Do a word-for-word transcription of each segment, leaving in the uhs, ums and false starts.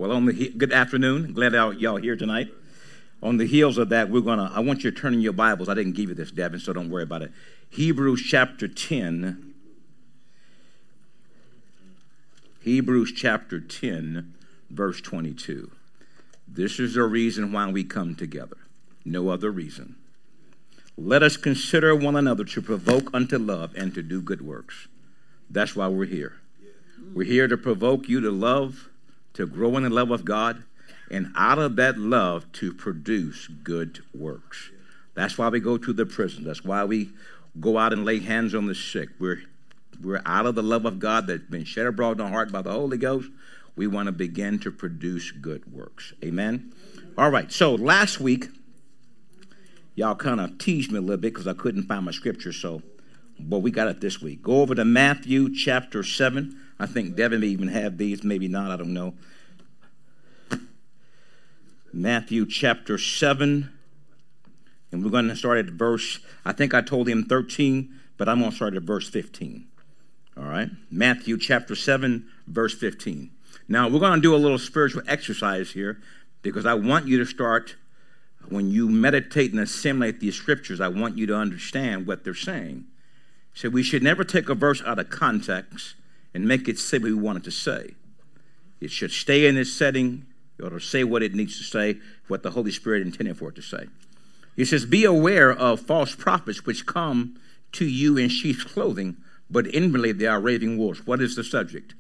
Well, on the he- good afternoon. Glad y'all, y'all here tonight. On the heels of that, we're gonna. I want you to turn in your Bibles. I didn't give you this, Devin, so don't worry about it. Hebrews chapter ten. Hebrews chapter ten, verse twenty-two. This is the reason why we come together. No other reason. Let us consider one another to provoke unto love and to do good works. That's why we're here. We're here to provoke you to love, to grow in the love of God, and out of that love to produce good works. That's why we go to the prison. That's why we go out and lay hands on the sick. We're, we're out of the love of God that's been shed abroad in our heart by the Holy Ghost. We want to begin to produce good works. Amen? All right, so last week, y'all kind of teased me a little bit because I couldn't find my scripture, so, but we got it this week. Go over to Matthew chapter seven. I think Devin may even have these, maybe not, I don't know. Matthew chapter seven, and we're going to start at verse, I think I told him thirteen, but I'm going to start at verse fifteen. All right? Matthew chapter seven, verse fifteen. Now, we're going to do a little spiritual exercise here because I want you to start, when you meditate and assimilate these scriptures, I want you to understand what they're saying. So we should never take a verse out of context and make it say what we want it to say. It should stay in its setting, or say what it needs to say, what the Holy Spirit intended for it to say. He says, be aware of false prophets which come to you in sheep's clothing, but inwardly they are raving wolves. What is the subject?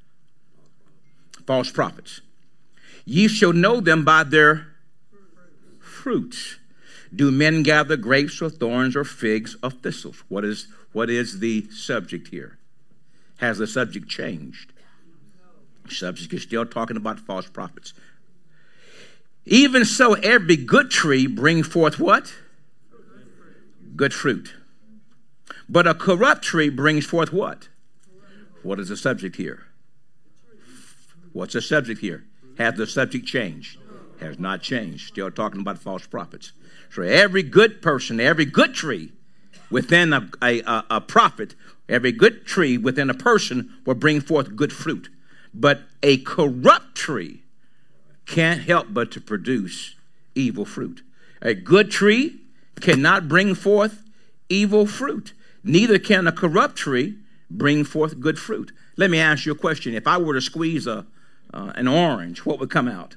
False prophets. Ye shall know them by their fruits. Do men gather grapes or thorns or figs or thistles? What is, what is the subject here? Has the subject changed? The subject is still talking about false prophets. Even so, every good tree brings forth what? Good fruit. But a corrupt tree brings forth what? What is the subject here? What's the subject here? Has the subject changed? Has not changed. Still talking about false prophets. So every good person, every good tree within a, a, a prophet, every good tree within a person will bring forth good fruit. But a corrupt tree can't help but to produce evil fruit. A good tree cannot bring forth evil fruit. Neither can a corrupt tree bring forth good fruit. Let me ask you a question. If I were to squeeze a, uh, an orange, what would come out?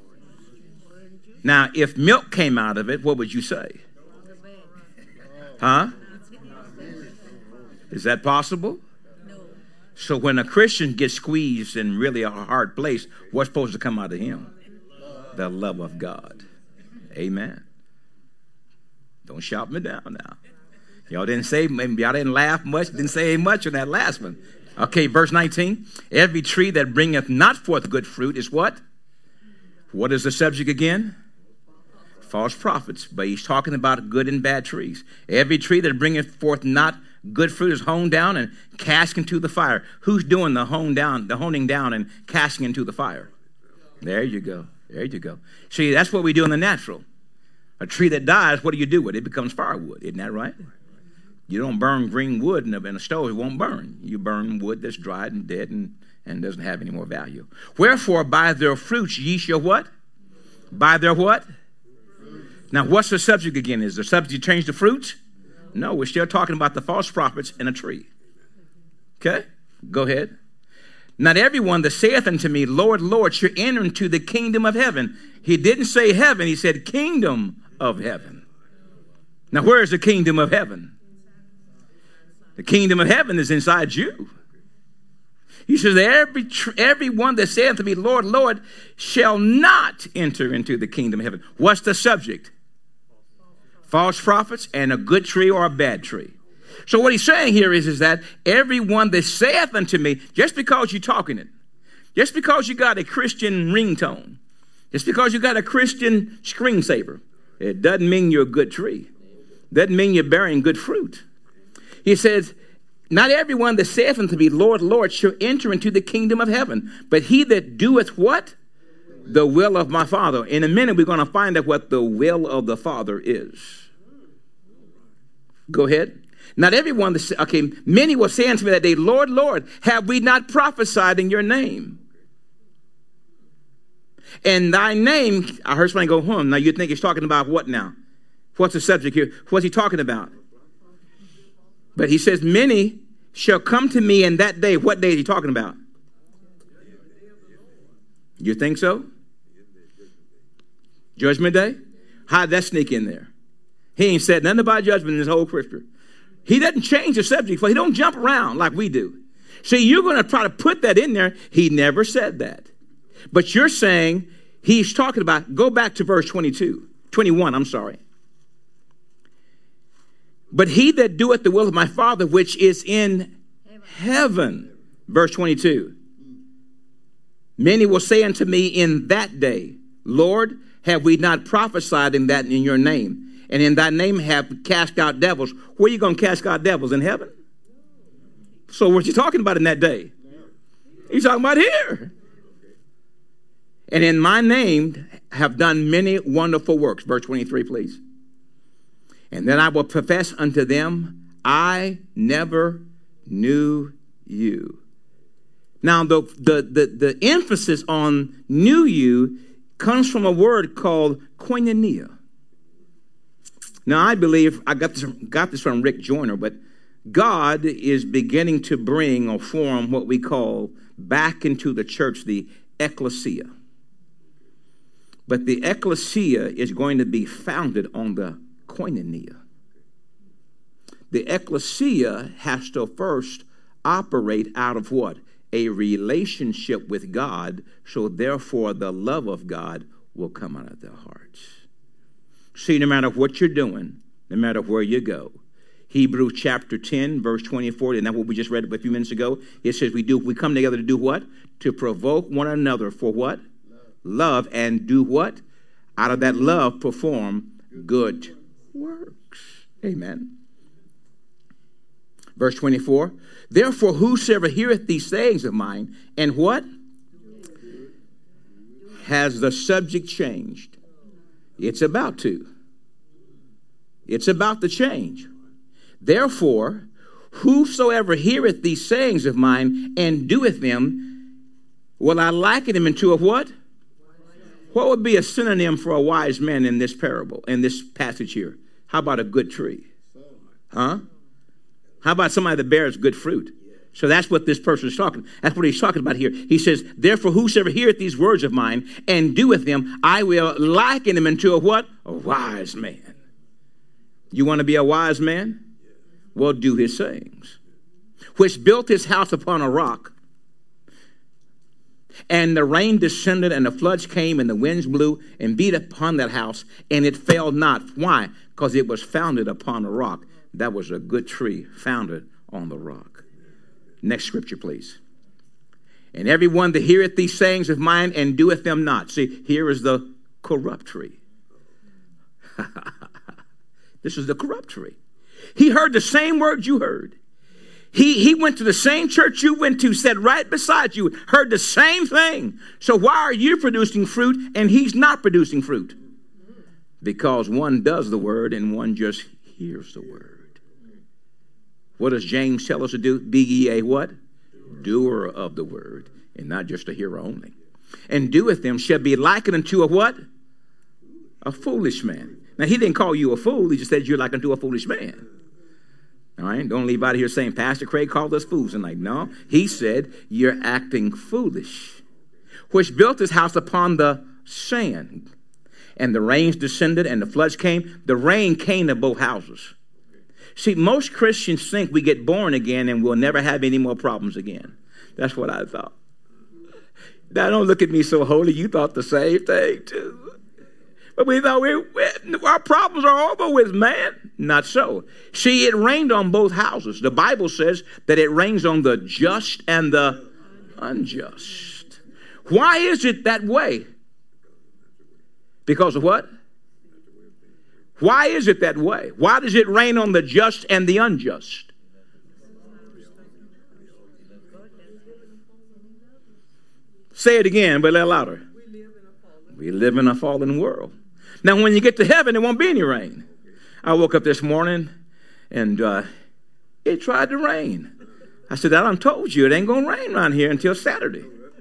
Now, if milk came out of it, what would you say? Huh? Is that possible? No. So when a Christian gets squeezed in really a hard place, what's supposed to come out of him? The love of God. Amen. Don't shout me down now. Y'all didn't say, maybe y'all didn't laugh much, didn't say much on that last one. Okay, verse nineteen. Every tree that bringeth not forth good fruit is what? What is the subject again? False prophets. But he's talking about good and bad trees. Every tree that bringeth forth not good fruit is honed down and cast into the fire. Who's doing the hone down, the honing down and casting into the fire? There you go. There you go. See, that's what we do in the natural. A tree that dies, what do you do with it? It becomes firewood. Isn't that right? You don't burn green wood in a, in a stove. It won't burn. You burn wood that's dried and dead and, and doesn't have any more value. Wherefore, by their fruits ye shall what? By their what? Now, what's the subject again? Is the subject change the fruits? No, we're still talking about the false prophets in a tree. Okay? Go ahead. Not everyone that saith unto me, Lord, Lord, shall enter into the kingdom of heaven. He didn't say heaven. He said kingdom of heaven. Now, where is the kingdom of heaven? The kingdom of heaven is inside you. He says, every tr- everyone that saith unto me, Lord, Lord, shall not enter into the kingdom of heaven. What's the subject? False prophets and a good tree or a bad tree. So what he's saying here is, is that everyone that saith unto me, just because you're talking it, just because you got a Christian ringtone, just because you got a Christian screensaver, it doesn't mean you're a good tree. Doesn't mean you're bearing good fruit. He says, not everyone that saith unto me, Lord, Lord, shall enter into the kingdom of heaven, but he that doeth what? The will of my Father. In a minute, we're going to find out what the will of the Father is. Go ahead. Not everyone, that, okay, many will say unto me that day, Lord, Lord, have we not prophesied in your name? And thy name, I heard somebody go, hmm. Now you think he's talking about what now? What's the subject here? What's he talking about? But he says, many shall come to me in that day. What day is he talking about? You think so? Judgment day? How'd that sneak in there? He ain't said nothing about judgment in his whole scripture. He doesn't change the subject. He don't jump around like we do. See, you're going to try to put that in there. He never said that. But you're saying he's talking about, go back to verse twenty-two, twenty-one, I'm sorry. But he that doeth the will of my Father which is in heaven. Verse twenty-two. Many will say unto me in that day, Lord, have we not prophesied in that in your name? And in thy name have cast out devils. Where are you going to cast out devils? In heaven? So what you talking about in that day? He's talking about here. And in my name have done many wonderful works. Verse twenty-three, please. And then I will profess unto them, I never knew you. Now, the, the, the, the emphasis on knew you comes from a word called koinonia. Now, I believe, I got this, got this from Rick Joyner, but God is beginning to bring or form what we call back into the church the ecclesia. But the ecclesia is going to be founded on the koinonia. The ecclesia has to first operate out of what? A relationship with God, so therefore the love of God will come out of their hearts. See, no matter what you're doing, no matter where you go, Hebrews chapter ten, verse twenty-four, and that's what we just read a few minutes ago. It says we do we come together to do what? To provoke one another for what? Love. Love, and do what? Out of that love, perform good works. Amen. Verse twenty-four. Therefore, whosoever heareth these sayings of mine, and what? Has the subject changed? It's about to. It's about to change. Therefore, whosoever heareth these sayings of mine and doeth them, will I liken him into a what? What would be a synonym for a wise man in this parable, in this passage here? How about a good tree? Huh? How about somebody that bears good fruit? So that's what this person is talking. That's what he's talking about here. He says, therefore, whosoever heareth these words of mine and doeth them, I will liken him into a what? A wise man. You want to be a wise man? Well, do his sayings. Which built his house upon a rock. And the rain descended, and the floods came, and the winds blew and beat upon that house, and it fell not. Why? Because it was founded upon a rock. That was a good tree founded on the rock. Next scripture, please. And everyone that heareth these sayings of mine and doeth them not. See, here is the corrupt tree. This is the corrupt tree. He heard the same words you heard. He, he went to the same church you went to, sat right beside you, heard the same thing. So why are you producing fruit and he's not producing fruit? Because one does the word and one just hears the word. What does James tell us to do? Be ye a what? Doer of the word, and not just a hearer only. And doeth them shall be likened unto a what? A foolish man. Now, he didn't call you a fool. He just said you're like unto a foolish man. All right? Don't leave out of here saying, Pastor Craig called us fools. And like, no. He said, you're acting foolish. Which built his house upon the sand. And the rains descended and the floods came. The rain came to both houses. See, most Christians think we get born again and we'll never have any more problems again. That's what I thought. Now, don't look at me so holy. You thought the same thing, too. But we thought we, we, our problems are over with, man. Not so. See, it rained on both houses. The Bible says that it rains on the just and the unjust. Why is it that way? Because of what? Why is it that way? Why does it rain on the just and the unjust? Say it again, but a little louder. We live in a fallen world. Now, when you get to heaven, there won't be any rain. I woke up this morning, and uh, it tried to rain. I said, I done told you it ain't going to rain around here until Saturday.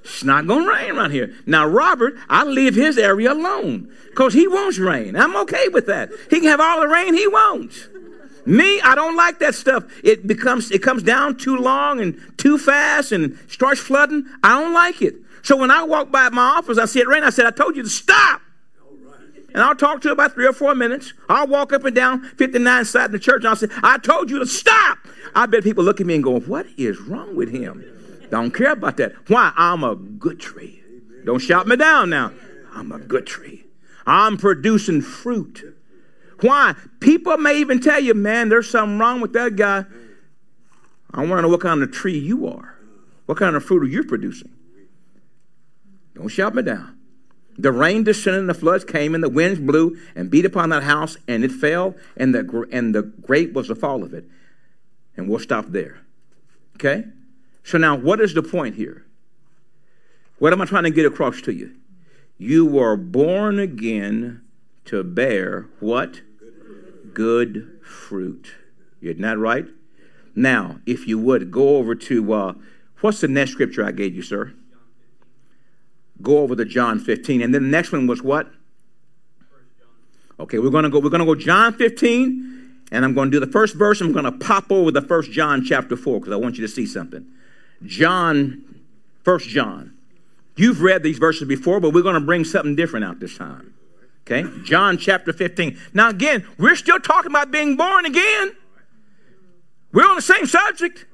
It's not going to rain around here. Now, Robert, I leave his area alone because he wants rain. I'm okay with that. He can have all the rain he wants. Me, I don't like that stuff. It becomes, it comes down too long and too fast and starts flooding. I don't like it. So when I walk by my office, I see it rain. I said, I told you to stop. And I'll talk to her about three or four minutes. I'll walk up and down fifty-nine side of the church and I'll say, I told you to stop. I bet people look at me and go, what is wrong with him? Don't care about that. Why? I'm a good tree. Don't shout me down now. I'm a good tree. I'm producing fruit. Why? People may even tell you, man, there's something wrong with that guy. I want to know what kind of tree you are. What kind of fruit are you producing? Don't shout me down. The rain descended and the floods came and the winds blew and beat upon that house and it fell and the, and the great was the fall of it. And we'll stop there. Okay? So now what is the point here? What am I trying to get across to you? You were born again to bear what? Good fruit. Isn't that right? Now, if you would, go over to, uh, what's the next scripture I gave you, sir? Go over to John fifteen. And then the next one was what? Okay, we're going to go, we're going to go John fifteen, and I'm going to do the first verse. I'm going to pop over the First John chapter four because I want you to see something. John, First John. You've read these verses before, but we're going to bring something different out this time. Okay, John chapter fifteen. Now again, we're still talking about being born again. We're on the same subject.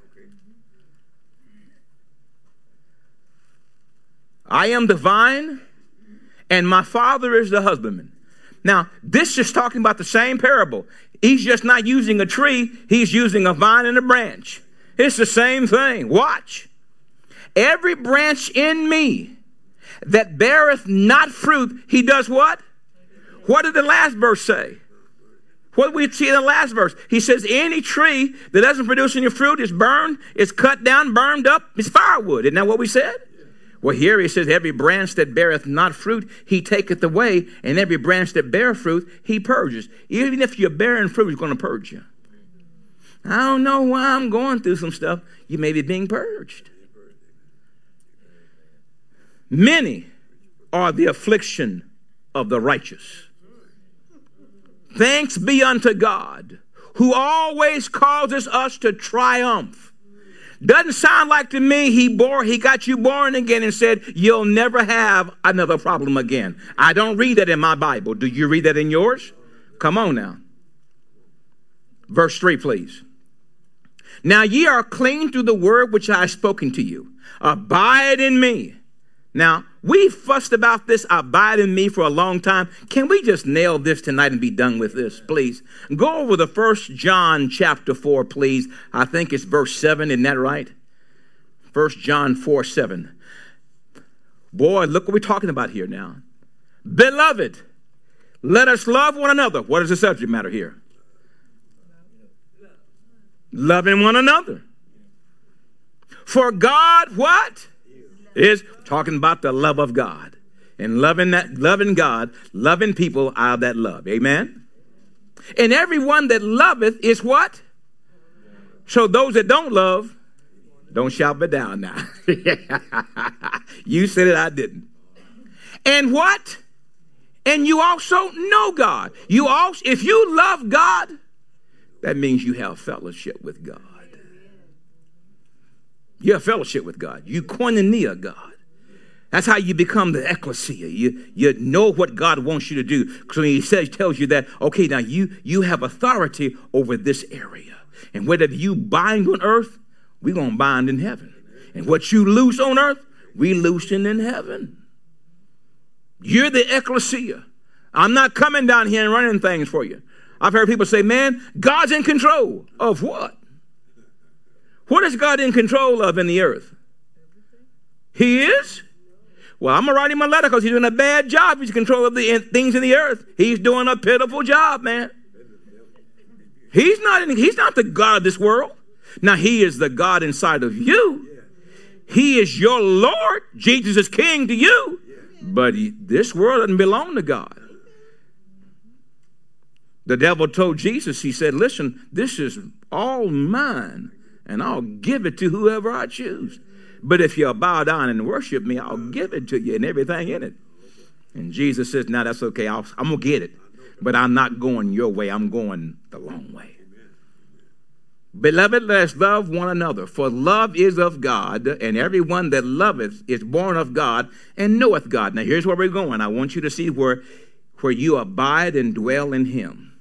I am the vine, and my Father is the husbandman. Now, this is talking about the same parable. He's just not using a tree. He's using a vine and a branch. It's the same thing. Watch. Every branch in me that beareth not fruit, he does what? What did the last verse say? What did we see in the last verse? He says, any tree that doesn't produce any fruit is burned, is cut down, burned up, is firewood. Isn't that what we said? Well, here he says, every branch that beareth not fruit, he taketh away, and every branch that bear fruit, he purges. Even if you're bearing fruit, he's going to purge you. I don't know why I'm going through some stuff. You may be being purged. Many are the affliction of the righteous. Thanks be unto God, who always causes us to triumph. Doesn't sound like to me he bore, he got you born again and said, you'll never have another problem again. I don't read that in my Bible. Do you read that in yours? Come on now. Verse three, please. Now ye are clean through the word which I have spoken to you. Abide in me. Now, we fussed about this abide in me for a long time. Can we just nail this tonight and be done with this, please? Go over the First John chapter four, please. I think it's verse seven. Isn't that right? First John four, seven. Boy, look what we're talking about here now. Beloved, let us love one another. What is the subject matter here? Loving one another. For God, what? Is talking about the love of God and loving that, loving God, loving people out of that love. Amen. And everyone that loveth is what? So those that don't love, don't shout me down now. You said it, I didn't. And what? And you also know God. You also, if you love God, that means you have fellowship with God. You have fellowship with God. You koinonia God. That's how you become the ecclesia. You, you know what God wants you to do. So when he says, tells you that, okay, now you, you have authority over this area. And whatever you bind on earth, we're going to bind in heaven. And what you loose on earth, we loosen in heaven. You're the ecclesia. I'm not coming down here and running things for you. I've heard people say, man, God's in control. Of what? What is God in control of in the earth? He is? Well, I'm going to write him a letter because he's doing a bad job. He's in control of the things in the earth. He's doing a pitiful job, man. He's not, in, he's not the God of this world. Now, he is the God inside of you. He is your Lord. Jesus is king to you. But he, this world doesn't belong to God. The devil told Jesus, he said, listen, this is all mine. And I'll give it to whoever I choose. But if you'll bow down and worship me, I'll give it to you and everything in it. And Jesus says, now that's okay. I'll, I'm going to get it. But I'm not going your way. I'm going the long way. Beloved, let us love one another, for love is of God, and everyone that loveth is born of God and knoweth God. Now, here's where we're going. I want you to see where, where you abide and dwell in him.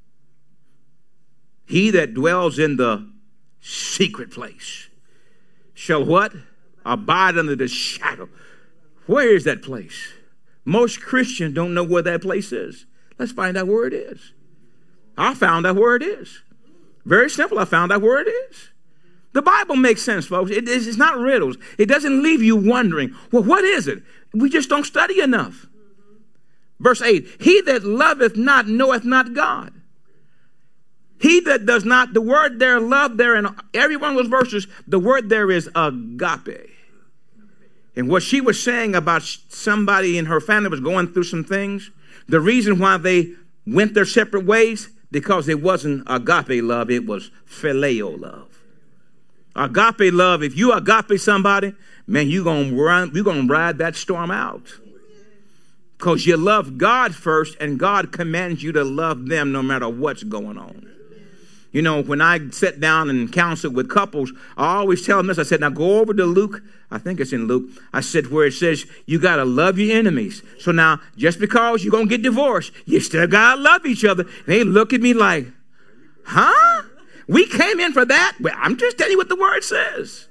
He that dwells in the secret place shall what? Abide under the shadow. Where is that place? Most Christians don't know where that place is. Let's find out where it is. I found out where it is. Very simple. I found out where it is. The Bible makes sense, folks. It is, it's not riddles. It doesn't leave you wondering, well, what is it? We just don't study enough. Verse eight, he that loveth not knoweth not God. He that does not, the word there, love there, in every one of those verses, the word there is agape. And what she was saying about somebody in her family was going through some things, the reason why they went their separate ways, because it wasn't agape love, it was phileo love. Agape love, if you agape somebody, man, you're going to run, you're going to ride that storm out. Because you love God first, and God commands you to love them no matter what's going on. You know, when I sit down and counsel with couples, I always tell them this. I said, now go over to Luke. I think it's in Luke. I said, where it says, you got to love your enemies. So now, just because you're going to get divorced, you still got to love each other. And they look at me like, huh? We came in for that? Well, I'm just telling you what the word says.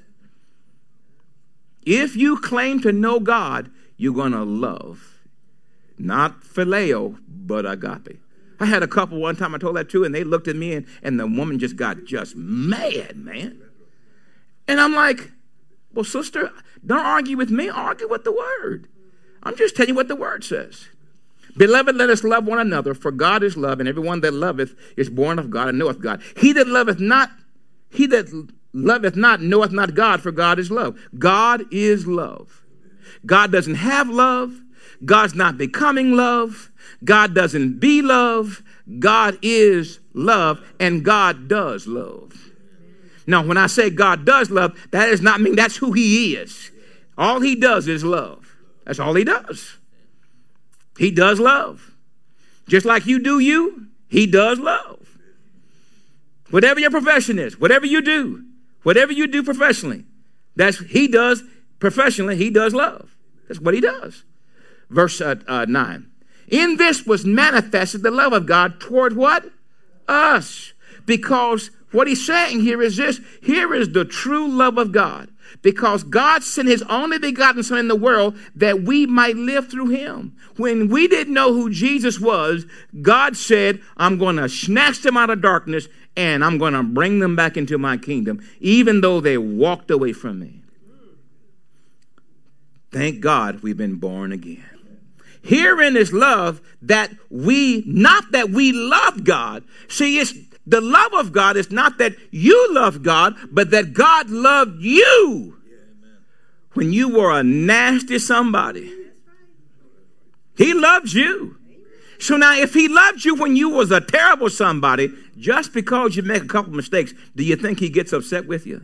If you claim to know God, you're going to love. Not phileo, but agape. I had a couple one time I told that to, and they looked at me, and, and the woman just got just mad, man. And I'm like, well, sister, don't argue with me. Argue with the word. I'm just telling you what the word says. Beloved, let us love one another, for God is love, and everyone that loveth is born of God and knoweth God. He that loveth not, he that loveth not knoweth not God, for God is love. God is love. God doesn't have love. God's not becoming love. God doesn't be love. God is love, and God does love. Now, when I say God does love, that does not mean that's who he is. All he does is love. That's all he does. He does love. Just like you do you, he does love. Whatever your profession is, whatever you do, whatever you do professionally, that's he does professionally, he does love. That's what he does. Verse uh, uh, nine. In this was manifested the love of God toward what? Us. Because what he's saying here is this. Here is the true love of God. Because God sent his only begotten Son in the world that we might live through him. When we didn't know who Jesus was, God said, I'm going to snatch them out of darkness and I'm going to bring them back into my kingdom, even though they walked away from me. Thank God we've been born again. Herein is love, that we, not that we love God. See, it's the love of God is not that you love God, but that God loved you when you were a nasty somebody. He loves you. So now if he loved you when you was a terrible somebody, just because you make a couple mistakes, do you think he gets upset with you?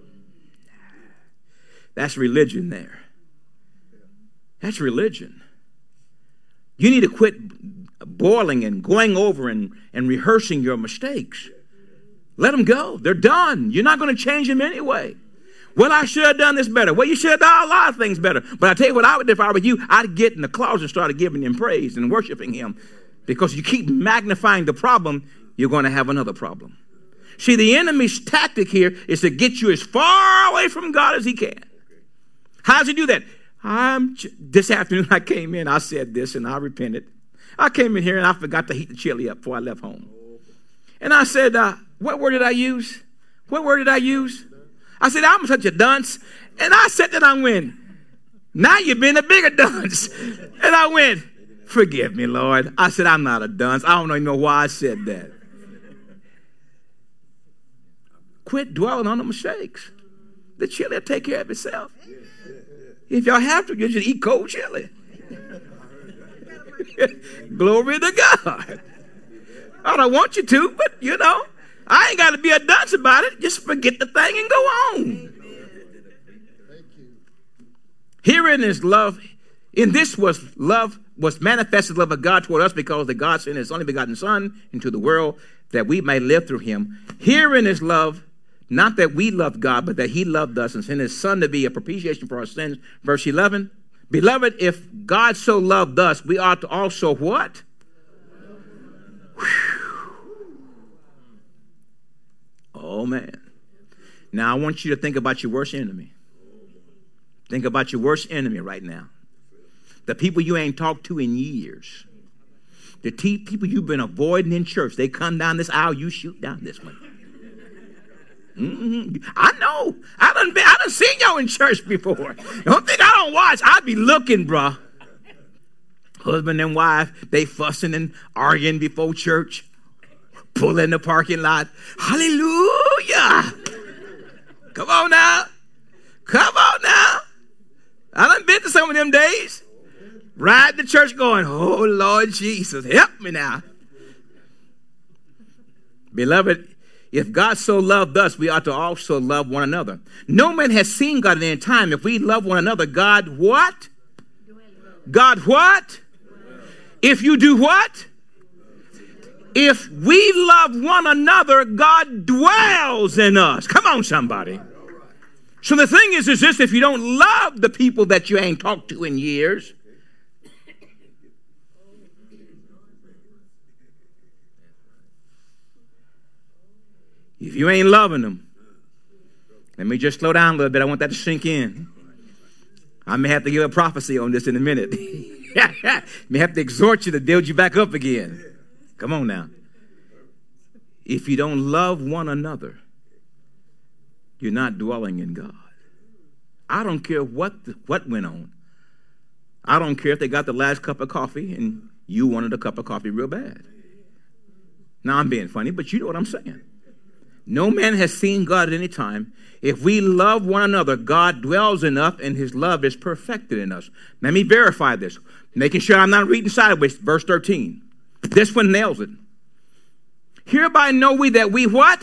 That's religion there. That's religion. You need to quit boiling and going over and, and rehearsing your mistakes. Let them go. They're done. You're not going to change them anyway. Well, I should have done this better. Well, you should have done a lot of things better. But I tell you what I would do if I were you. I'd get in the closet and start giving him praise and worshiping him. Because you keep magnifying the problem, you're going to have another problem. See, the enemy's tactic here is to get you as far away from God as he can. How does he do that? I'm this afternoon I came in, I said this and I repented. I came in here and I forgot to heat the chili up before I left home. And I said, uh, what word did I use? What word did I use? I said, I'm such a dunce. And I said that I went, now you've been a bigger dunce. And I went, forgive me, Lord. I said, I'm not a dunce. I don't even know why I said that. Quit dwelling on the mistakes. The chili will take care of itself. If y'all have to, you just eat cold chili. Glory to God. I don't want you to, but you know, I ain't got to be a dunce about it. Just forget the thing and go on. Herein is love. In this was love, was manifested love of God toward us, because that God sent his only begotten Son into the world that we may live through him. Herein is love, not that we loved God, but that he loved us and sent his Son to be a propitiation for our sins. Verse eleven, beloved, if God so loved us, we ought to also what? Whew. Oh, man. Now, I want you to think about your worst enemy. Think about your worst enemy right now. The people you ain't talked to in years. The te- people you've been avoiding in church. They come down this aisle, you shoot down this one. Mm-hmm. I know. I done been, I done seen y'all in church before. Don't think I don't watch. I be looking, bruh. Husband and wife, they fussing and arguing before church. Pull in the parking lot. Hallelujah. Come on now. Come on now. I done been to some of them days. Ride the church going, oh, Lord Jesus, help me now. Beloved, if God so loved us, we ought to also love one another. No man has seen God at any time. If we love one another, God what? God what? If you do what? If we love one another, God dwells in us. Come on, somebody. So the thing is, is this, if you don't love the people that you ain't talked to in years, if you ain't loving them, let me just slow down a little bit. I want that to sink in. I may have to give a prophecy on this in a minute. May have to exhort you to build you back up again. Come on now. If you don't love one another, you're not dwelling in God. I don't care what the, what went on. I don't care if they got the last cup of coffee and you wanted a cup of coffee real bad. Now, I'm being funny, but you know what I'm saying. No man has seen God at any time. If we love one another, God dwells in us and his love is perfected in us. Let me verify this, making sure I'm not reading sideways. Verse thirteen. This one nails it. Hereby know we that we what?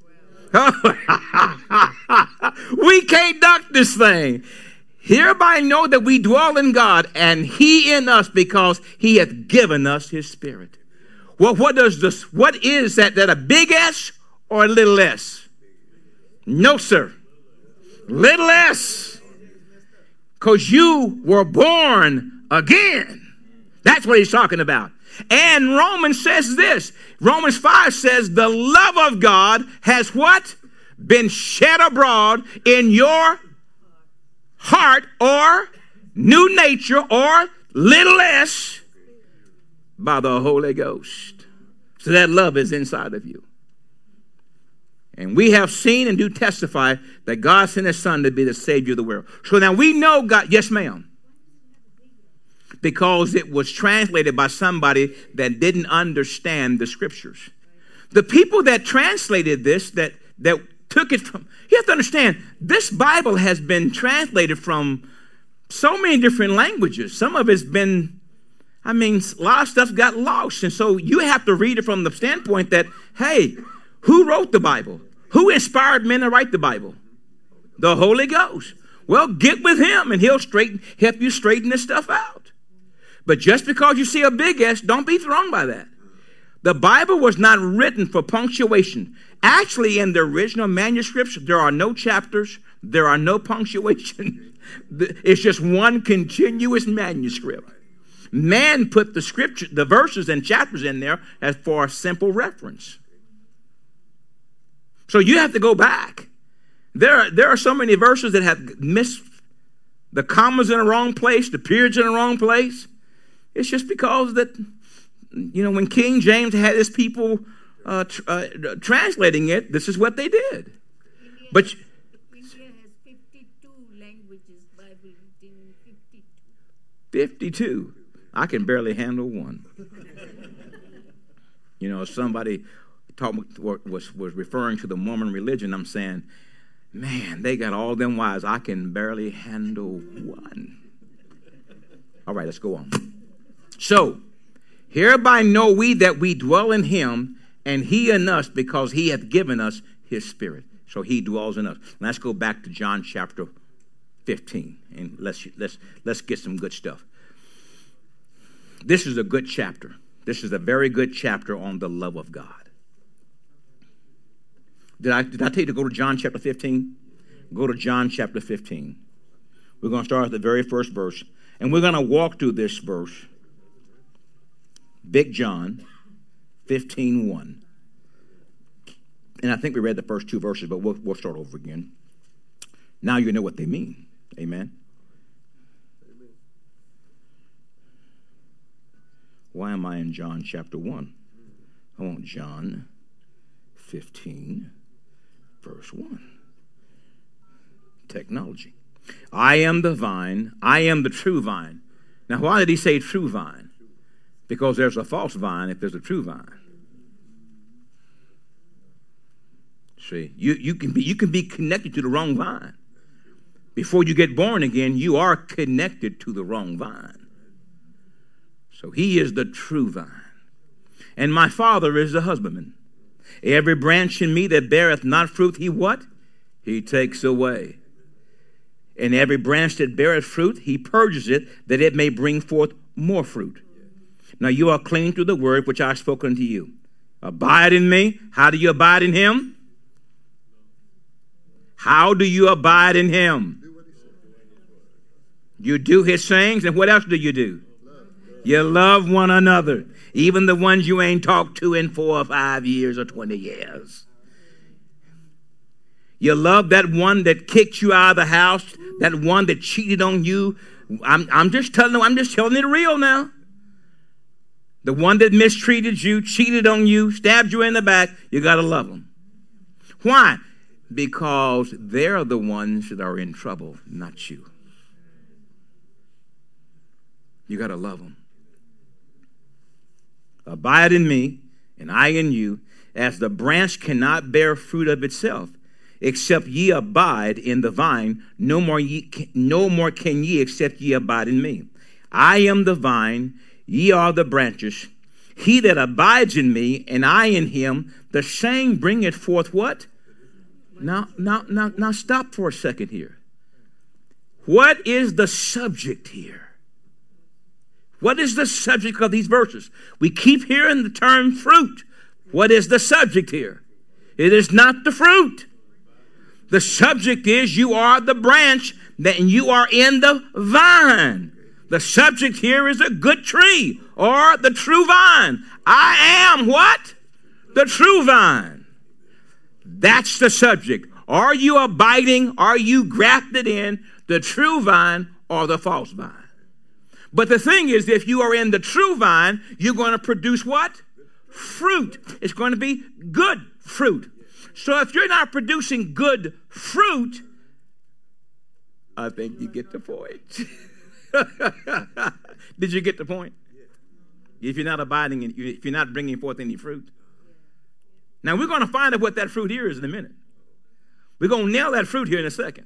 We can't duck this thing. Hereby know that we dwell in God and he in us, because he hath given us his Spirit. Well, what does this, what is that? That a big S or a little s? No, sir. Little s. Because you were born again. That's what he's talking about. And Romans says this. Romans five says the love of God has what? Been shed abroad in your heart, or new nature, or little s, by the Holy Ghost. So that love is inside of you. And we have seen and do testify that God sent his Son to be the Savior of the world. So now we know God, yes ma'am. Because it was translated by somebody that didn't understand the scriptures. The people that translated this, that, that took it from, you have to understand, this Bible has been translated from so many different languages. Some of it's been, I mean, a lot of stuff got lost. And so you have to read it from the standpoint that, hey, who wrote the Bible? Who inspired men to write the Bible? The Holy Ghost. Well, get with him and he'll straighten, help you straighten this stuff out. But just because you see a big S, don't be thrown by that. The Bible was not written for punctuation. Actually, in the original manuscripts, there are no chapters. There are no punctuation. It's just one continuous manuscript. Man put the scripture, the verses and chapters in there as for a simple reference. So you have to go back. There are, there are so many verses that have missed the commas in the wrong place, the periods in the wrong place. It's just because that, you know, when King James had his people uh, tr- uh, translating it, this is what they did. India, but India has fifty-two languages, Bible written in fifty-two. fifty-two. I can barely handle one. You know, somebody talk, was, was referring to the Mormon religion. I'm saying, man, they got all them wives. I can barely handle one. All right, let's go on. So, hereby know we that we dwell in him, and he in us, because he hath given us his Spirit. So he dwells in us. Let's go back to John chapter fifteen. And let's, let's, let's get some good stuff. This is a good chapter. This is a very good chapter on the love of God. Did I, did I tell you to go to John chapter fifteen? Go to John chapter fifteen. We're going to start at the very first verse. And we're going to walk through this verse. Big John fifteen one. And I think we read the first two verses, but we'll, we'll start over again. Now you know what they mean. Amen. Why am I in John chapter one? I want John fifteen, verse one. Technology. I am the vine. I am the true vine. Now, why did he say true vine? Because there's a false vine if there's a true vine. See, you, you can be you can be connected to the wrong vine. Before you get born again, you are connected to the wrong vine. So he is the true vine. And my Father is the husbandman. Every branch in me that beareth not fruit, he what? He takes away. And every branch that beareth fruit, he purges it, that it may bring forth more fruit. Now you are clean through the word which I have spoken to you. Abide in me. How do you abide in him? How do you abide in him? You do his sayings, and what else do you do? You love one another, even the ones you ain't talked to in four or five years or twenty years. You love that one that kicked you out of the house, that one that cheated on you. I'm, I'm just telling you, I'm just telling it real now. The one that mistreated you, cheated on you, stabbed you in the back, you got to love them. Why? Because they're the ones that are in trouble, not you. You got to love them. Abide in me, and I in you, as the branch cannot bear fruit of itself, except ye abide in the vine. No more, ye, no more can ye, except ye abide in me. I am the vine, ye are the branches. He that abides in me, and I in him, the same bringeth forth what? Now, now, now, now stop for a second here. What is the subject here? What is the subject of these verses? We keep hearing the term fruit. What is the subject here? It is not the fruit. The subject is you are the branch that you are in the vine. The subject here is a good tree or the true vine. I am what? The true vine. That's the subject. Are you abiding? Are you grafted in the true vine or the false vine? But the thing is, if you are in the true vine, you're going to produce what? Fruit. It's going to be good fruit. So if you're not producing good fruit, I think you get the point. Did you get the point? If you're not abiding, in, if you're not bringing forth any fruit. Now, we're going to find out what that fruit here is in a minute. We're going to nail that fruit here in a second.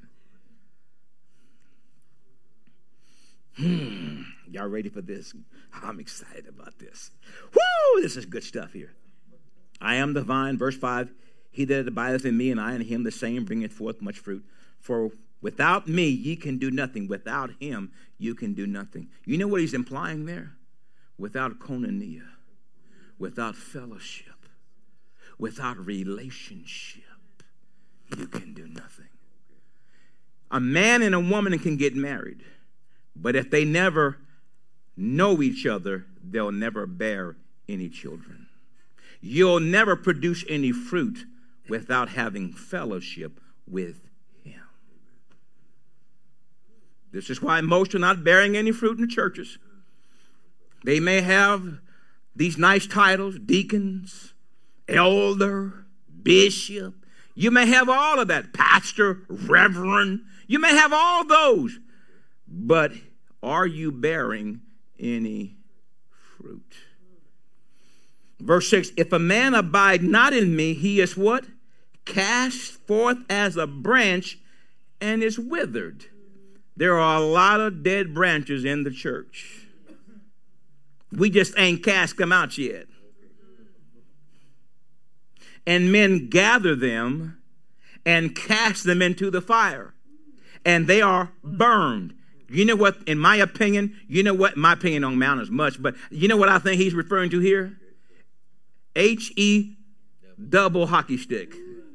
Hmm. Y'all ready for this? I'm excited about this. Woo! This is good stuff here. I am the vine, verse five. He that abideth in me, and I in him, the same bringeth forth much fruit. For without me, ye can do nothing. Without him, you can do nothing. You know what he's implying there? Without koinonia, without fellowship, without relationship, you can do nothing. A man and a woman can get married, but if they never know each other, they'll never bear any children. You'll never produce any fruit without having fellowship with him. This is why most are not bearing any fruit in the churches. They may have these nice titles, deacons, elder, bishop. You may have all of that, pastor, reverend. You may have all those. But are you bearing any fruit? Verse six, if a man abide not in me, he is what? Cast forth as a branch and is withered. There are a lot of dead branches in the church. We just ain't cast them out yet. And men gather them and cast them into the fire. and they are burned. You know what, in my opinion, you know what, my opinion on Mount is much, but you know what I think he's referring to here? H E double hockey stick.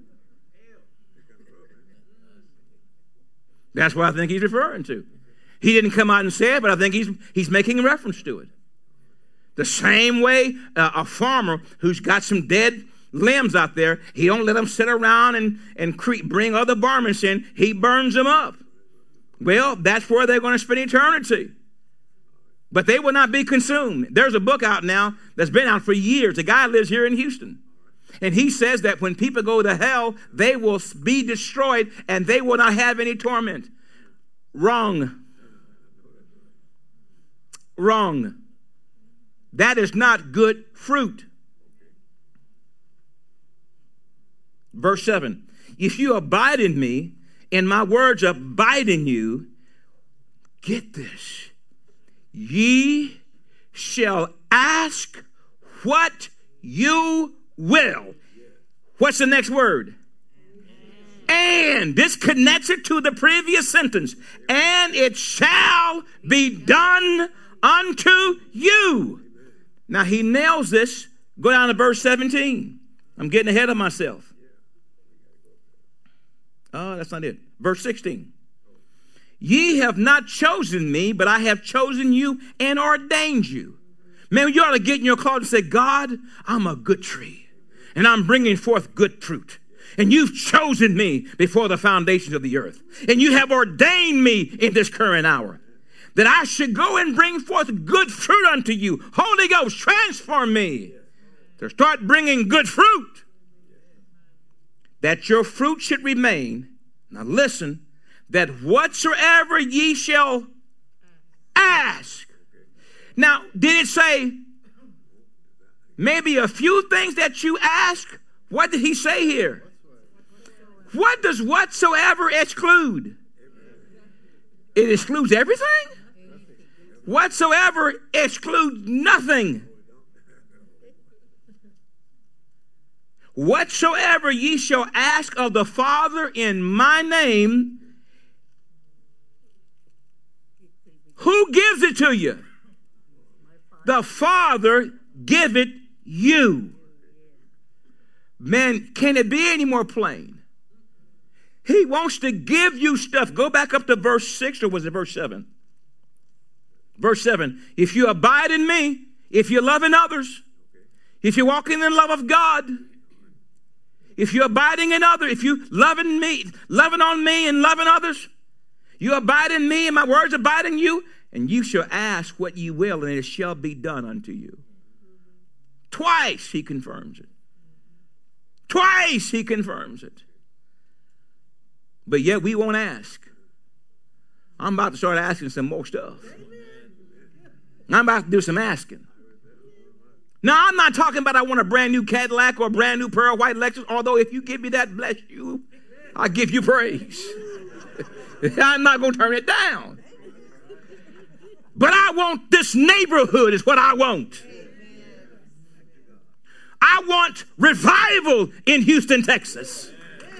That's what I think he's referring to. He didn't come out and say it, but I think he's, he's making a reference to it. The same way uh, a farmer who's got some dead limbs out there, he don't let them sit around and, and cre- bring other varmints in. He burns them up. Well, that's where they're going to spend eternity. But they will not be consumed. There's a book out now that's been out for years. A guy lives here in Houston. And he says that when people go to hell, they will be destroyed and they will not have any torment. Wrong. Wrong. That is not good fruit. Verse seven. If you abide in me, and my words abide in you, get this, ye shall ask what you will. What's the next word? And this connects it to the previous sentence. And it shall be done unto you. Now he nails this. Go down to verse seventeen. I'm getting ahead of myself. Oh, that's not it. Verse sixteen. Ye have not chosen me, but I have chosen you and ordained you. Man, you ought to get in your closet and say, God, I'm a good tree, and I'm bringing forth good fruit. And you've chosen me before the foundations of the earth. And you have ordained me in this current hour, that I should go and bring forth good fruit unto you. Holy Ghost, transform me to start bringing good fruit, that your fruit should remain. Now listen, that whatsoever ye shall ask. Now, did it say maybe a few things that you ask? What did he say here? What does whatsoever exclude? It excludes everything? Whatsoever excludes nothing. Whatsoever ye shall ask of the Father in my name, who gives it to you? The Father give it you. Man, can it be any more plain? He wants to give you stuff. Go back up to verse six, or was it verse seven? Verse seven. If you abide in me, if you're loving others, if you're walking in the love of God, if you're abiding in others, if you loving me, loving on me and loving others, you abide in me and my words abide in you, and you shall ask what ye will, and it shall be done unto you. Twice he confirms it. Twice he confirms it. But yet we won't ask. I'm about to start asking some more stuff. I'm about to do some asking. Now, I'm not talking about I want a brand new Cadillac or a brand new pearl white Lexus, although if you give me that, bless you, I give you praise. I'm not going to turn it down. But I want this neighborhood is what I want. I want revival in Houston, Texas.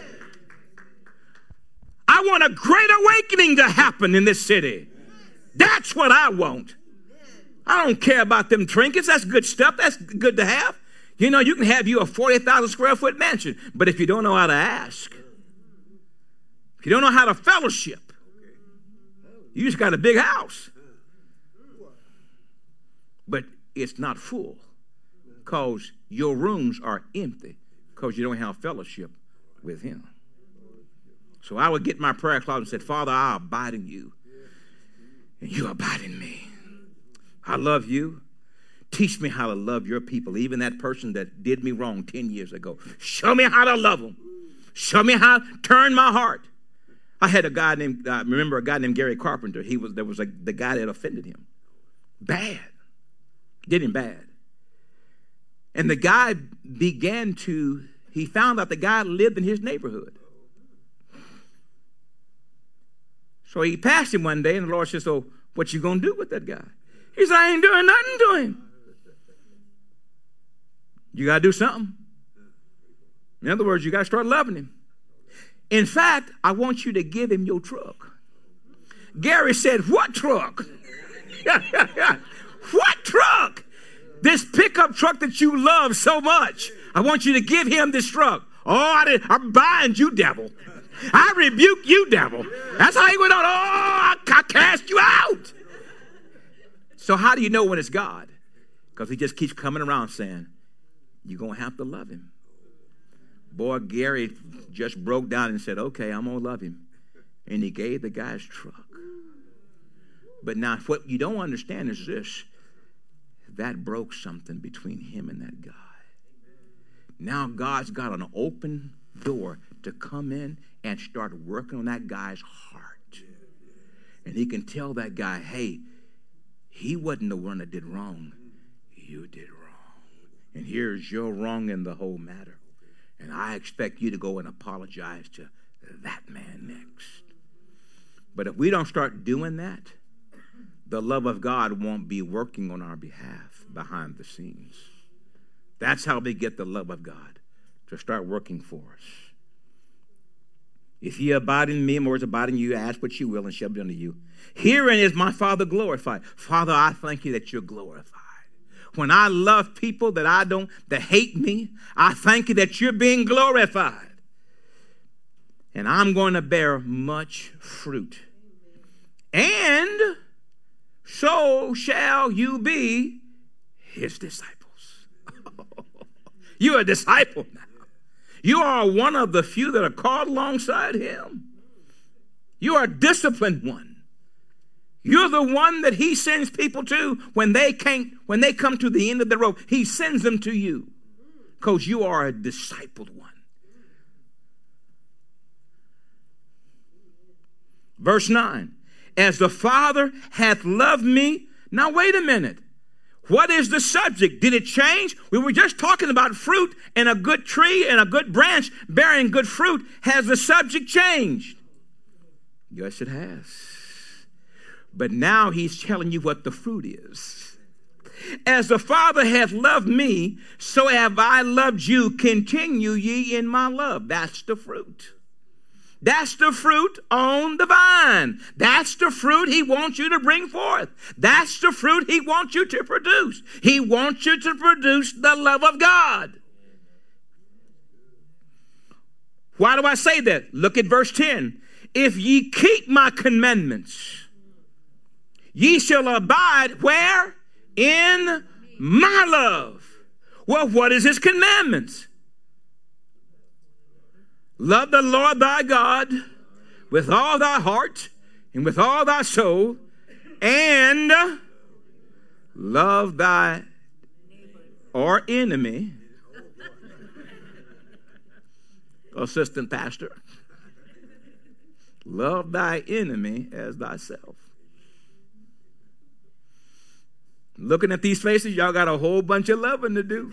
I want a great awakening to happen in this city. That's what I want. I don't care about them trinkets. That's good stuff. That's good to have. You know, you can have you a forty thousand square foot mansion, but if you don't know how to ask, if you don't know how to fellowship, you just got a big house. But it's not full because your rooms are empty because you don't have fellowship with him. So I would get in my prayer closet and said, Father, I abide in you, and you abide in me. I love you. Teach me how to love your people, even that person that did me wrong ten years ago. Show me how to love them. Show me how to turn my heart. I had a guy named, I remember a guy named Gary Carpenter. He was, there was a, the guy that offended him. Bad. Did him bad. And the guy began to, he found out the guy lived in his neighborhood. So he passed him one day, and the Lord said, so what you going to do with that guy? He said, I ain't doing nothing to him. You got to do something. In other words, you got to start loving him. In fact, I want you to give him your truck. Gary said, what truck? What truck? This pickup truck that you love so much. I want you to give him this truck. Oh, I did, I'm buying you, devil. I rebuke you, devil. That's how he went on. Oh, I, I cast you out. So how do you know when it's God? Because he just keeps coming around saying, you're going to have to love him. Boy, Gary just broke down and said, okay, I'm going to love him. And he gave the guy's truck. But now what you don't understand is this. That broke something between him and that guy. Now God's got an open door to come in and start working on that guy's heart. And he can tell that guy, hey, he wasn't the one that did wrong. You did wrong. And here's your wrong in the whole matter. And I expect you to go and apologize to that man next. But if we don't start doing that, the love of God won't be working on our behalf behind the scenes. That's how we get the love of God to start working for us. If ye abide in me, and words abide in you, ask what you will, and shall be unto you. Herein is my Father glorified. Father, I thank you that you're glorified. When I love people that I don't, that hate me, I thank you that you're being glorified. And I'm going to bear much fruit. And so shall you be his disciples. You're a disciple now. You are one of the few that are called alongside him. You are a disciplined one. You're the one that he sends people to when they can't, when they come to the end of the road. He sends them to you because you are a discipled one. Verse nine. As the Father hath loved me. Now wait a minute. What is the subject? Did it change? We were just talking about fruit and a good tree and a good branch bearing good fruit. Has the subject changed? Yes, it has. But now he's telling you what the fruit is. As the Father hath loved me, so have I loved you. Continue ye in my love. That's the fruit. That's the fruit on the vine. That's the fruit he wants you to bring forth. That's the fruit he wants you to produce. He wants you to produce the love of God. Why do I say that? Look at verse ten. If ye keep my commandments, ye shall abide where? In my love. Well, what is his commandments? Love the Lord thy God with all thy heart and with all thy soul, and love thy or enemy. Assistant pastor. Love thy enemy as thyself. Looking at these faces, y'all got a whole bunch of loving to do.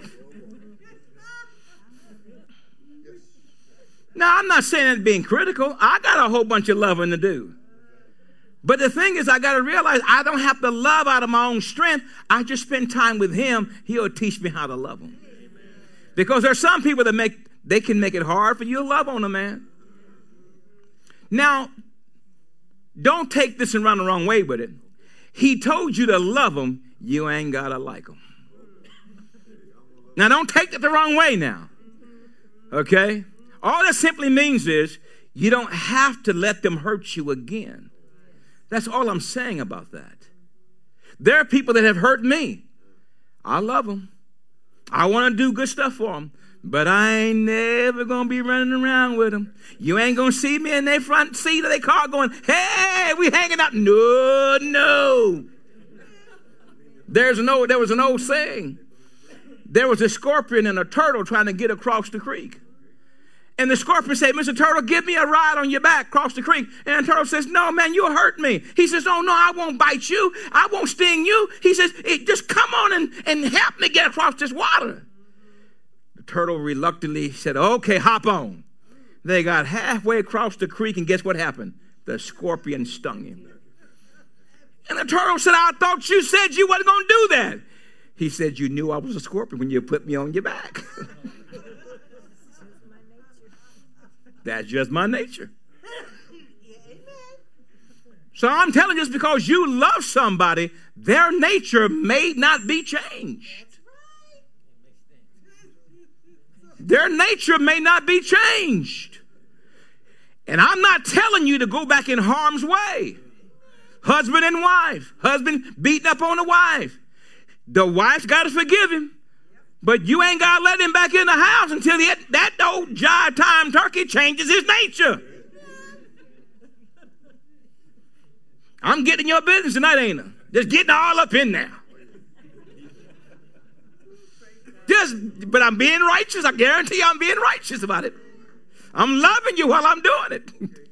Now, I'm not saying that being critical. I got a whole bunch of loving to do. But the thing is, I got to realize I don't have to love out of my own strength. I just spend time with him. He'll teach me how to love him. Because there's some people that make, they can make it hard for you to love on a man. Now, don't take this and run the wrong way with it. He told you to love him. You ain't got to like him. Now, don't take it the wrong way now. Okay? All that simply means is you don't have to let them hurt you again. That's all I'm saying about that. There are people that have hurt me. I love them. I want to do good stuff for them. But I ain't never going to be running around with them. You ain't going to see me in their front seat of their car going, hey, we hanging out. No, no. There's an old, there was an old saying. There was a scorpion and a turtle trying to get across the creek. And the scorpion said, Mister Turtle, give me a ride on your back across the creek. And the turtle says, no, man, you'll hurt me. He says, oh, no, I won't bite you. I won't sting you. He says, hey, just come on and, and help me get across this water. The turtle reluctantly said, okay, hop on. They got halfway across the creek, and guess what happened? The scorpion stung him. And the turtle said, I thought you said you wasn't going to do that. He said, you knew I was a scorpion when you put me on your back. That's just my nature. So I'm telling you, just because you love somebody, their nature may not be changed. Their nature may not be changed. And I'm not telling you to go back in harm's way. Husband and wife. Husband beating up on the wife. The wife's got to forgive him. But you ain't got to let him back in the house until that, that old jive time turkey changes his nature. I'm getting your business tonight, ain't I? Just getting all up in there. Just, but I'm being righteous. I guarantee you I'm being righteous about it. I'm loving you while I'm doing it.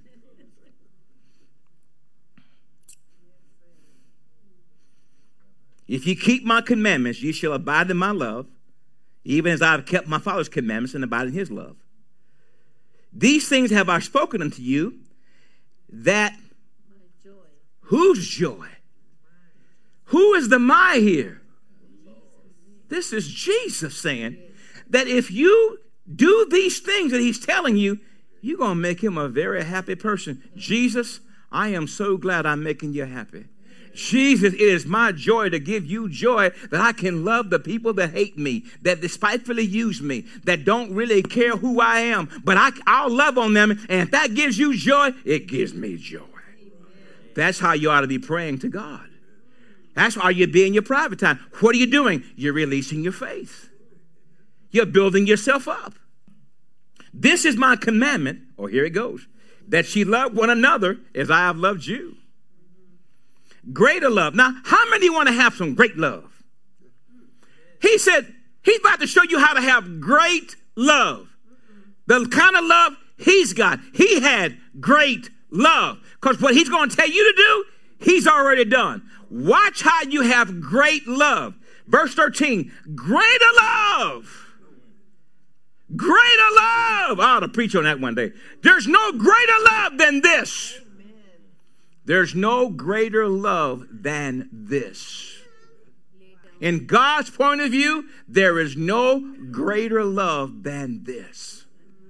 If you keep my commandments, you shall abide in my love, even as I have kept my Father's commandments and abide in his love. These things have I spoken unto you, that joy. Whose joy? Who is the my here? This is Jesus saying that if you do these things that he's telling you, you're going to make him a very happy person. Jesus, I am so glad I'm making you happy. Jesus, it is my joy to give you joy that I can love the people that hate me, that despitefully use me, that don't really care who I am, but I, I'll love on them. And if that gives you joy, it gives me joy. That's how you ought to be praying to God. That's how you be in your private time. What are you doing? You're releasing your faith. You're building yourself up. This is my commandment, or here it goes, that she love one another as I have loved you. Greater love. Now, how many want to have some great love? He said, he's about to show you how to have great love. The kind of love he's got. He had great love. Because what he's going to tell you to do, he's already done. Watch how you have great love. Verse thirteen, greater love. Greater love. I ought to preach on that one day. There's no greater love than this. There's no greater love than this. In God's point of view, there is no greater love than this.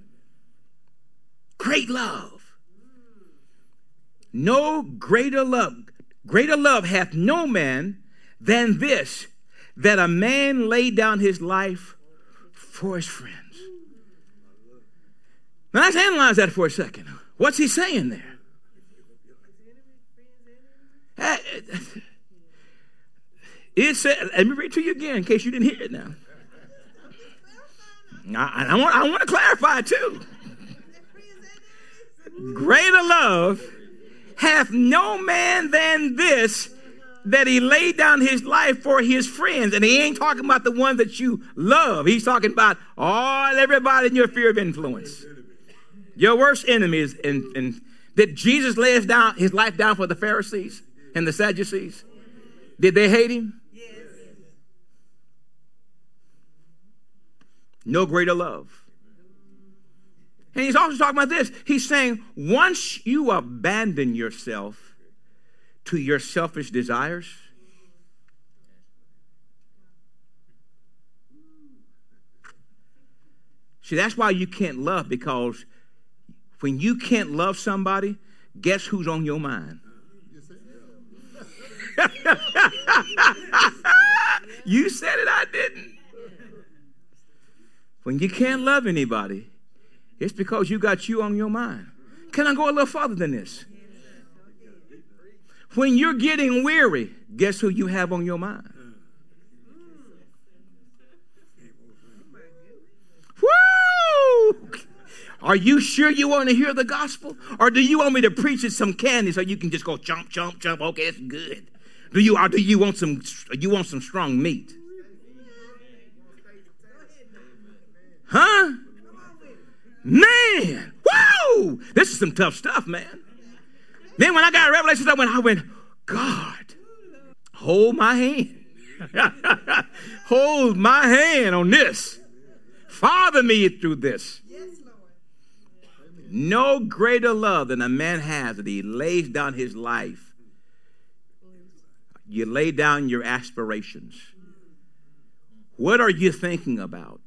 Great love. No greater love. Greater love hath no man than this, that a man lay down his life for his friends. Now let's analyze that for a second. What's he saying there? It said, let me read to you again in case you didn't hear it now. I, I, want, I want to clarify it too. Greater love hath no man than this, that he laid down his life for his friends. And he ain't talking about the ones that you love. He's talking about all everybody in your sphere of influence. Your worst enemies. And, and did Jesus lay his, down, his life down for the Pharisees and the Sadducees? Did they hate him? Yes. No greater love. And he's also talking about this. He's saying, once you abandon yourself to your selfish desires, see, that's why you can't love, because when you can't love somebody, guess who's on your mind? You said it, I didn't. When you can't love anybody, it's because you got you on your mind. Can I go a little farther than this? When you're getting weary, guess who you have on your mind? Woo! Are you sure you want to hear the gospel? Or do you want me to preach it some candy so you can just go chomp, chomp, chomp? Okay, it's good. Do you, or do you want some, you want some strong meat? Huh? Man, whoa! This is some tough stuff, man. Then when I got a revelation, I went, I went, God, hold my hand. Hold my hand on this. Father me through this. No greater love than a man has that he lays down his life. You lay down your aspirations. What are you thinking about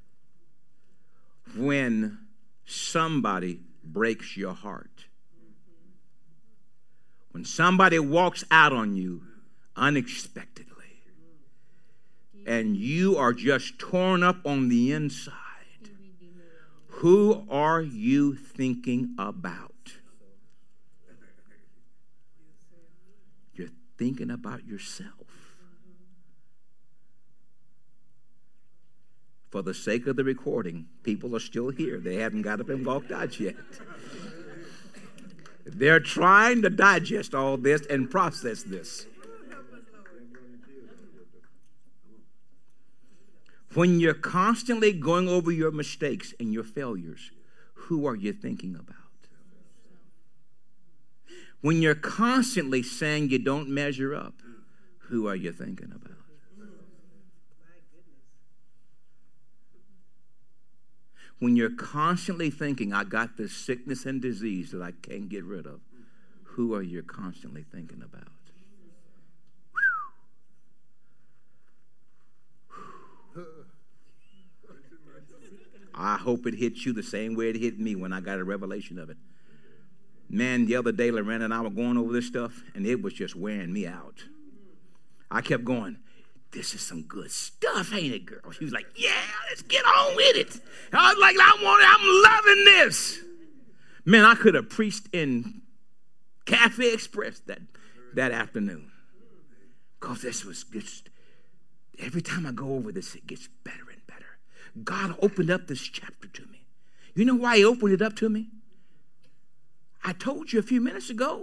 when somebody breaks your heart? When somebody walks out on you unexpectedly and you are just torn up on the inside, who are you thinking about? You're thinking about yourself. For the sake of the recording, people are still here. They haven't got up and walked out yet. They're trying to digest all this and process this. When you're constantly going over your mistakes and your failures, who are you thinking about? When you're constantly saying you don't measure up, who are you thinking about? When you're constantly thinking, I got this sickness and disease that I can't get rid of, who are you constantly thinking about? I hope it hits you the same way it hit me when I got a revelation of it. Man, the other day, Lorena and I were going over this stuff, and it was just wearing me out. I kept going, this is some good stuff, ain't it, girl? She was like, yeah, let's get on with it. I was like, I want it. I'm loving this. Man, I could have preached in Cafe Express that, that afternoon. Because this was just, every time I go over this, it gets better and better. God opened up this chapter to me. You know why he opened it up to me? I told you a few minutes ago.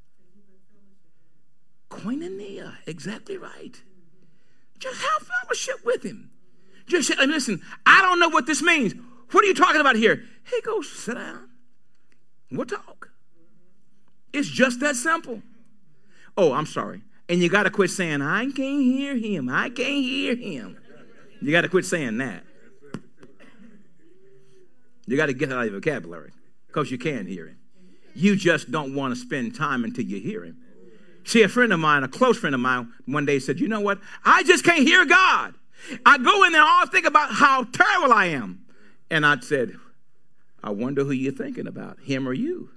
Koinonia, exactly right. Just have fellowship with him. Just say, listen, I don't know what this means. What are you talking about here? He goes, sit down. We'll talk. It's just that simple. Oh, I'm sorry. And you got to quit saying, I can't hear him. I can't hear him. You got to quit saying that. You got to get that out of your vocabulary because you can hear him. You just don't want to spend time until you hear him. See, a friend of mine, a close friend of mine, one day said, you know what? I just can't hear God. I go in there and all think about how terrible I am. And I said, I wonder who you're thinking about, him or you.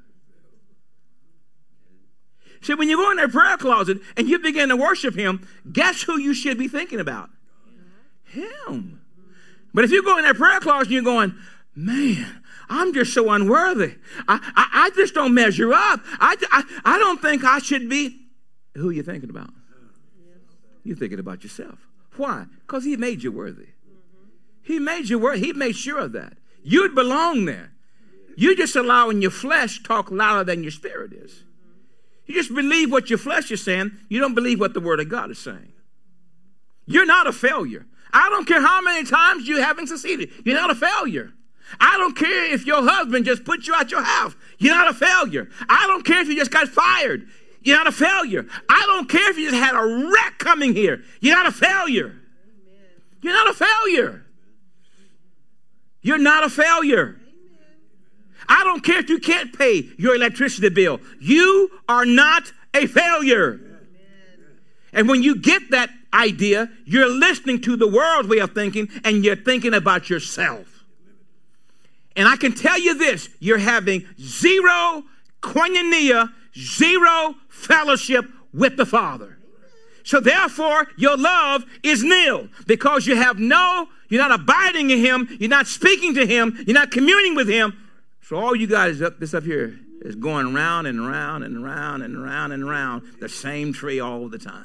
See, when you go in their prayer closet and you begin to worship him, guess who you should be thinking about? Him. But if you go in their prayer closet and you're going, man, I'm just so unworthy. I, I, I just don't measure up. I, I, I don't think I should be. Who are you thinking about? You're thinking about yourself. Why? Because he made you worthy. He made you worthy. He made sure of that. You'd belong there. You're just allowing your flesh talk louder than your spirit is. You just believe what your flesh is saying. You don't believe what the word of God is saying. You're not a failure. I don't care how many times you haven't succeeded. You're not a failure. I don't care if your husband just put you out your house. You're not a failure. I don't care if you just got fired. You're not a failure. I don't care if you just had a wreck coming here. You're not a failure. You're not a failure. You're not a failure. I don't care if you can't pay your electricity bill. You are not a failure. And when you get that idea, you're listening to the world's way of thinking and you're thinking about yourself. And I can tell you this, you're having zero koinonia, zero fellowship with the Father. So therefore, your love is nil because you have no, you're not abiding in him, you're not speaking to him, you're not communing with him. So all you got is up, this up here is going round and round and round and round and round the same tree all the time.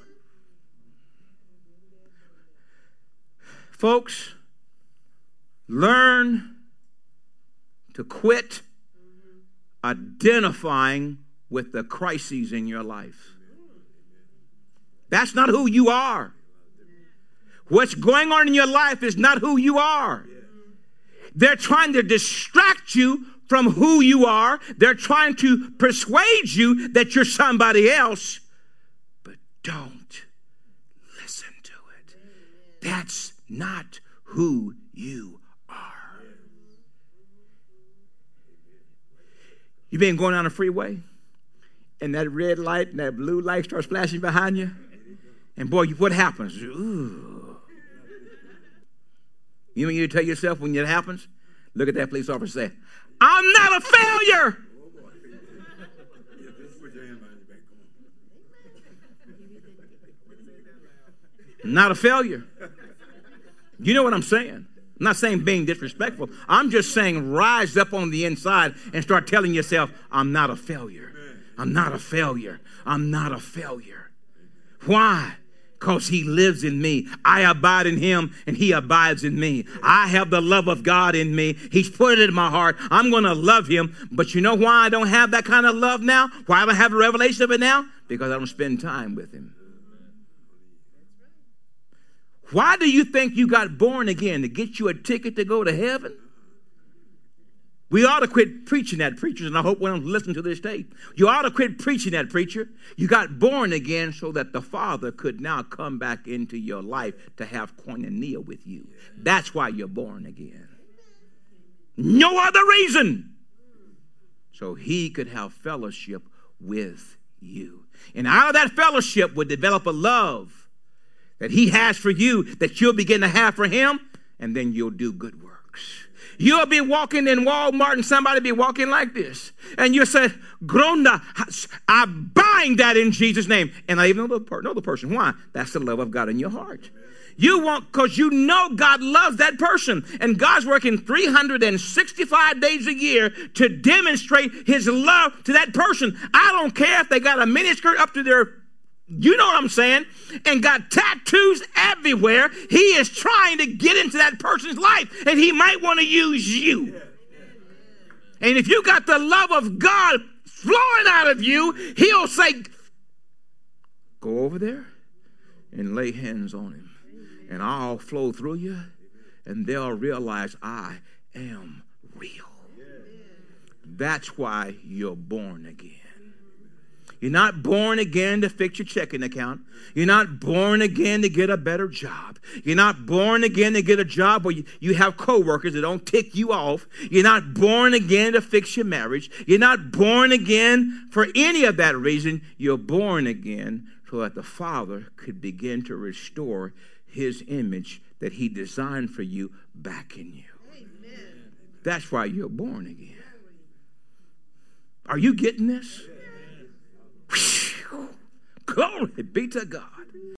Folks, learn to quit identifying with the crises in your life. That's not who you are. What's going on in your life is not who you are. They're trying to distract you from who you are. They're trying to persuade you that you're somebody else. But don't listen to it. That's not who you are. You've been going down the freeway, and that red light and that blue light starts flashing behind you. And boy, what happens? Ooh. You know what you tell yourself when it happens? Look at that police officer and say, I'm not a failure. Not a failure. You know what I'm saying? I'm not saying being disrespectful. I'm just saying rise up on the inside and start telling yourself, I'm not a failure. I'm not a failure. I'm not a failure. Why? Because he lives in me. I abide in him and he abides in me. I have the love of God in me. He's put it in my heart. I'm going to love him. But you know why I don't have that kind of love now? Why I don't have a revelation of it now? Because I don't spend time with him. Why do you think you got born again? To get you a ticket to go to heaven? We ought to quit preaching that, preachers, and I hope one of them listen to this tape. You ought to quit preaching that, preacher. You got born again so that the Father could now come back into your life to have koinonia with you. That's why you're born again. No other reason. So he could have fellowship with you. And out of that fellowship would develop a love that he has for you, that you'll begin to have for him, and then you'll do good works. You'll be walking in Walmart and somebody be walking like this. And you say, Gronda, I bind that in Jesus' name. And I even know the, per- know the person. Why? That's the love of God in your heart. You want, because you know God loves that person. And God's working three hundred sixty-five days a year to demonstrate his love to that person. I don't care if they got a miniskirt up to their, you know what I'm saying, and got tattoos everywhere. He is trying to get into that person's life, and he might want to use you. And if you got the love of God flowing out of you, he'll say, go over there and lay hands on him, and I'll flow through you, and they'll realize I am real. That's why you're born again. You're not born again to fix your checking account. You're not born again to get a better job. You're not born again to get a job where you, you have coworkers that don't tick you off. You're not born again to fix your marriage. You're not born again for any of that reason. You're born again so that the Father could begin to restore his image that he designed for you back in you. Amen. That's why you're born again. Are you getting this? Glory be to God.